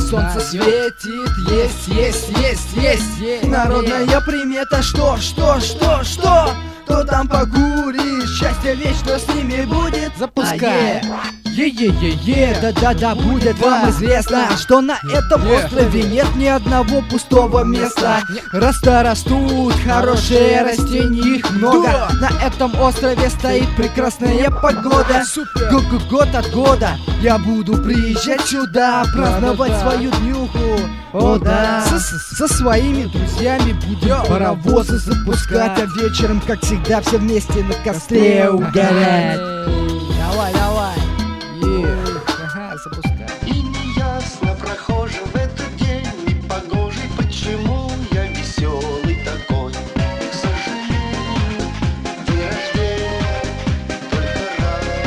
солнце светит, есть. Народная примета, что? Кто там покурит, счастье вечно с ними будет. Запускай. Да, будет вам известно, что на этом острове нет ни одного пустого места. Растут хорошие растения, их много. На этом острове стоит прекрасная погода. Год от года я буду приезжать сюда, праздновать свою днюху. О да, со своими друзьями будем паровозы запускать, а вечером, как всегда, все вместе на костре угорять. Давай. Запускай. И неясно прохожим в этот день непогожий, почему я веселый такой. К сожалению, день рождения только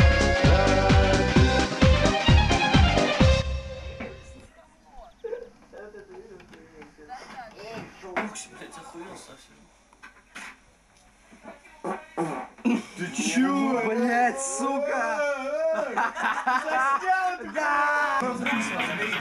рад. Ты чё? Блять, сука! Да!